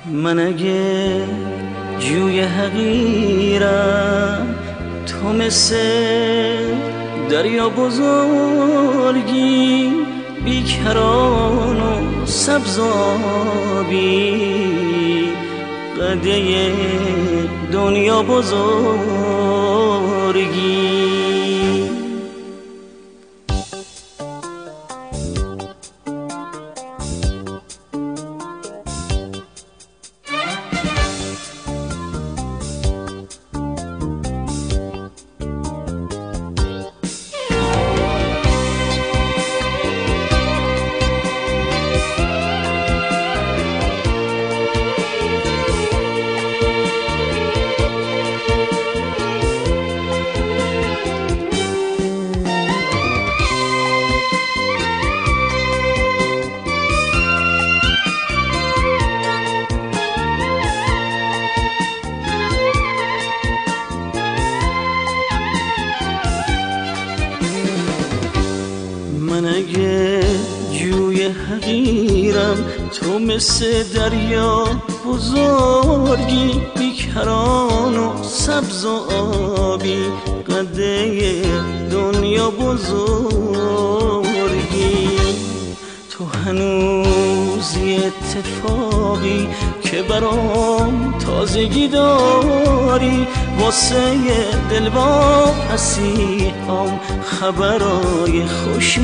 من اگه جوی حقیرم، تو مثل دریا بزرگی، بیکران و سبزابی، قده دنیا بزرگی. من اگه جوی حقیرم، تو مثل دریا بزرگی، بیکران و سبز و آبی، قده دنیا بزرگی. تو هنوز یه اتفاقی که برام تازگی داری، واسه دل با مسیحام خبرای خوش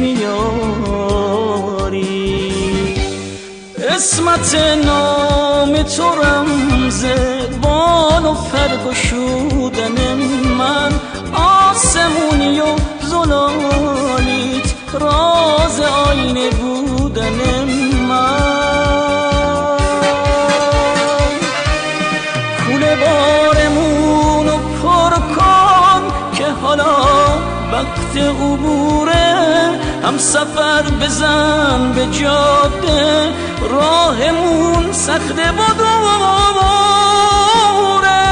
میاری. اسمت نام تو رمز بال و پرگشودن من، آسمونی و زلالیت راز آینه بودن من. کوله بارمون رو پر کن که حالا وقت عبوره، هم سفر بزن به جاده، راهمون سخته و دوره.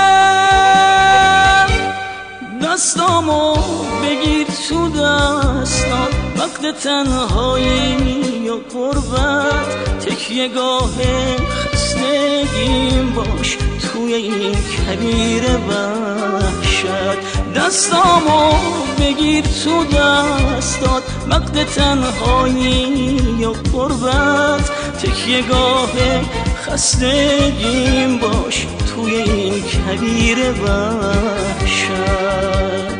دستامو بگیر تو دستات، وقت تنهایی و قربت، تکیه گاه خستگیم باش توی این کویر وحشت. دستامو بگیر تو دستات، وقت تنهایی و قربت، تکیه گاه خستگیم باش توی این کویر وحشت.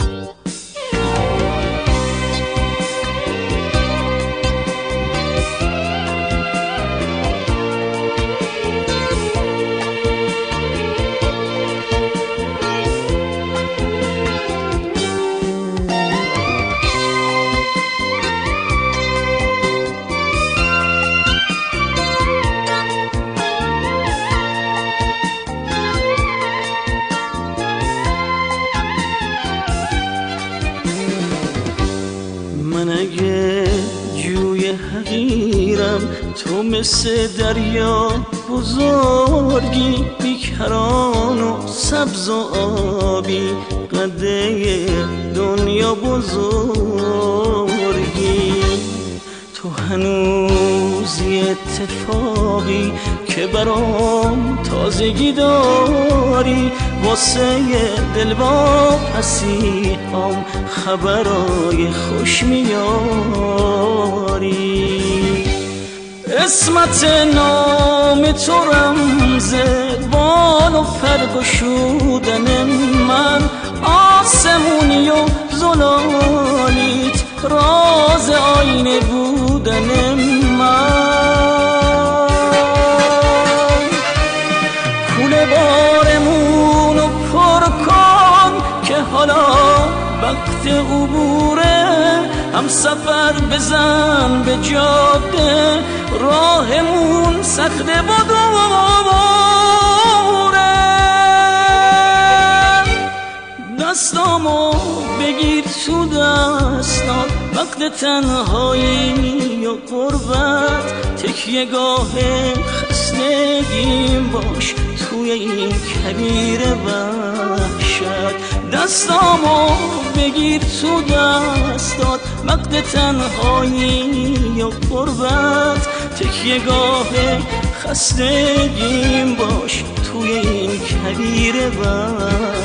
من اگه جوی حقیرم، تو مثل دریا بزرگی، بیکران و سبز و آبی، قده دنیا بزرگی. تو هنوز یه اتفاقی که برام تازگی داری، واسه دل با مسیحام خبرای خوش میاری. اسمت نام تو رمز بال و پرگشودن من، آسمونی و زلالیت راز آینه بودن من. کوله بارمون رو پر کن که حالا وقت عبوره، هم سفر بزن به جاده، راهمون سخته و دوره. دستامو بگیر تو دستات، وقت تنهایی و قربت، تکیه گاه خستگیم باش توی این کویر وحشت. دستامو بگیر تو دستات، وقت تنهایی و قربت، تکیه گاه خستگیم باش توی این کویر وحشت.